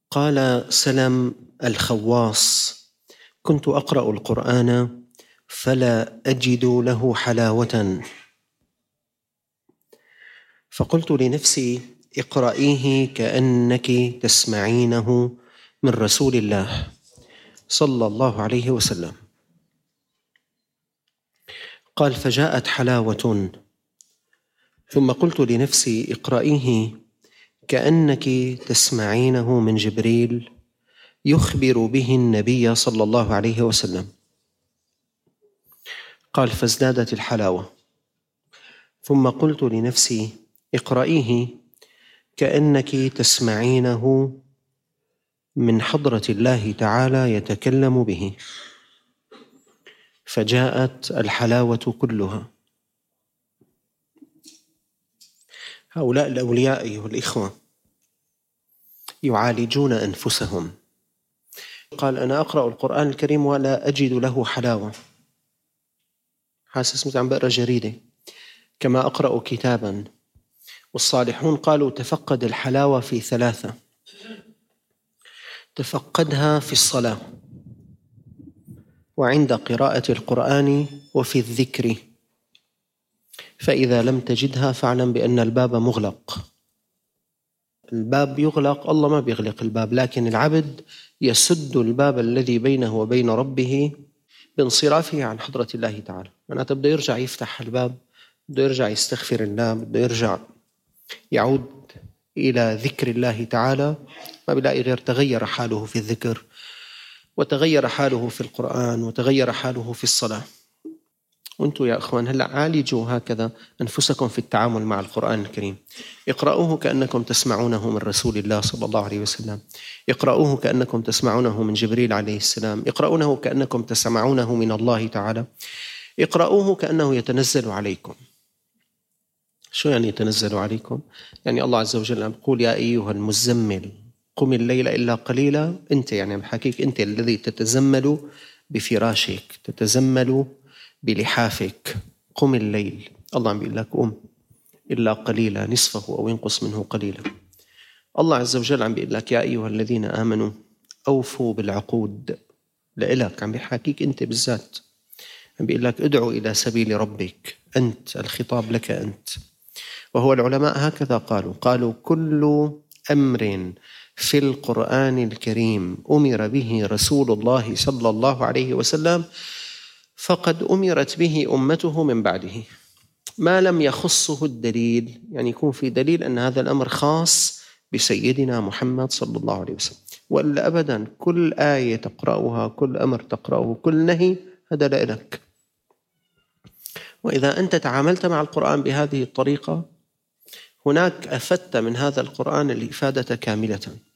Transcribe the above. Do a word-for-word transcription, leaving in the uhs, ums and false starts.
قال سلم الخواص: كنت أقرأ القرآن فلا أجد له حلاوة، فقلت لنفسي: اقرأيه كأنك تسمعينه من رسول الله صلى الله عليه وسلم. قال: فجاءت حلاوة، ثم قلت لنفسي: اقرأيه كأنك تسمعينه من جبريل يخبر به النبي صلى الله عليه وسلم. قال: فازدادت الحلاوة، ثم قلت لنفسي: اقرأيه كأنك تسمعينه من حضرة الله تعالى يتكلم به، فجاءت الحلاوة كلها. هؤلاء الأولياء أيها الإخوة يعالجون أنفسهم. قال: أنا أقرأ القرآن الكريم ولا أجد له حلاوة، حاسس مثل عم بقرأ جريدة، كما أقرأ كتابا. والصالحون قالوا: تفقد الحلاوة في ثلاثة: تفقدها في الصلاة، وعند قراءة القرآن، وفي الذكر، فإذا لم تجدها فاعلم بأن الباب مغلق. الباب يغلق، الله ما بيغلق الباب، لكن العبد يسد الباب الذي بينه وبين ربه بانصرافه عن حضرة الله تعالى. معناته بده يرجع يفتح الباب، بده يرجع يستغفر الله، بده يرجع يعود إلى ذكر الله تعالى، ما بيلاقي غير تغير حاله في الذكر، وتغير حاله في القرآن، وتغير حاله في الصلاة. وانتم يا أخوان هلأ عالجوا هكذا أنفسكم في التعامل مع القرآن الكريم. اقرأوه كأنكم تسمعونه من رسول الله صلى الله عليه وسلم، اقرأوه كأنكم تسمعونه من جبريل عليه السلام، اقرأونه كأنكم تسمعونه من الله تعالى، اقرأوه كأنه يتنزل عليكم. شو يعني يتنزل عليكم؟ يعني الله عز وجل يقول: يا أيها المزمل قم الليل إلا قليلا. أنت يعني بحكيك أنت الذي تتزمل بفراشك، تتزمل بلحافك، قم الليل. الله عم بيقول لك قم إلا قليلا، نصفه أو ينقص منه قليلا. الله عز وجل عم بيقول لك: يا أيها الذين آمنوا أوفوا بالعقود. لإلك، عم بيحكيك أنت بالذات، عم بيقول لك: ادعوا إلى سبيل ربك. أنت، الخطاب لك أنت. وهو العلماء هكذا قالوا قالوا كل أمر في القرآن الكريم أمر به رسول الله صلى الله عليه وسلم فقد أمرت به أمته من بعده، ما لم يخصه الدليل، يعني يكون في دليل أن هذا الأمر خاص بسيدنا محمد صلى الله عليه وسلم. وإلا أبدا كل آية تقرأها، كل أمر تقرأه، كل نهي، هذا لك. وإذا أنت تعاملت مع القرآن بهذه الطريقة، هناك أفدت من هذا القرآن الإفادة كاملة.